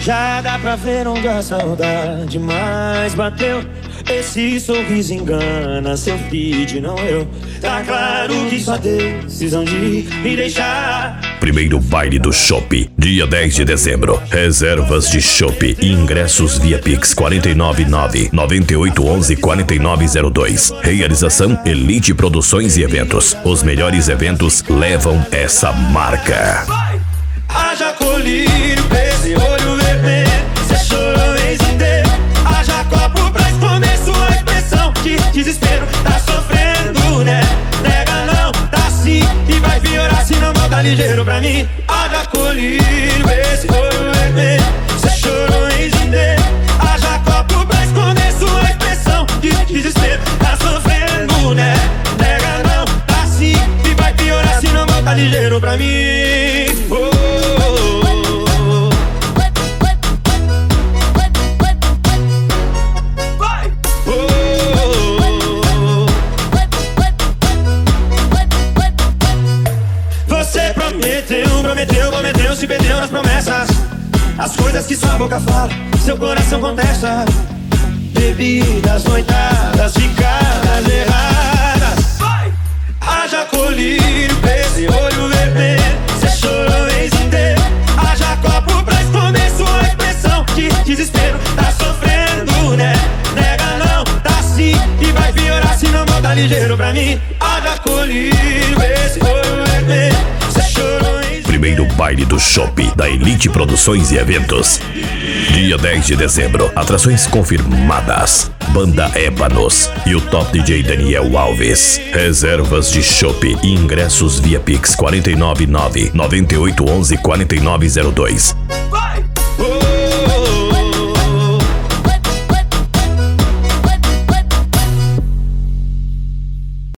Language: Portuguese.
Já dá pra ver onde a saudade mais bateu. Esse sorriso engana, seu feed, não eu. Tá claro que sua decisão de me deixar. Primeiro baile do Chopp, dia 10 de dezembro. Reservas de Chopp e ingressos via Pix 499-9811-4902. Realização Elite Produções e Eventos. Os melhores eventos levam essa marca. Haja colírio pra esse olho vermelho. Cê chorou em inteiro. Haja copo pra esconder sua expressão de desespero. Tá sofrendo, né? Nega não, tá sim. E vai piorar se não volta ligeiro pra mim. Haja colírio pra esse olho vermelho. Cê chorou em inteiro. Haja copo pra esconder sua expressão de desespero. Tá sofrendo, né? Nega não, tá sim. E vai piorar se não volta ligeiro pra mim. Prometeu, se perdeu nas promessas. As coisas que sua boca fala, seu coração contesta. Bebidas, noitadas, ficadas erradas. Haja colírio pra esse olho vermelho. Cê chorou em inteiro. Haja copo pra esconder sua expressão de desespero. Tá sofrendo, né? Nega não, tá sim. E vai piorar se não volta ligeiro pra mim. Haja colírio pra esse olho vermelho. Cê chorou em Primeiro baile do Chopp da Elite Produções e Eventos. Dia 10 de dezembro. Atrações confirmadas. Banda Ébanos e o top DJ Daniel Alves. Reservas de Chopp e ingressos via Pix 499-9811-4902.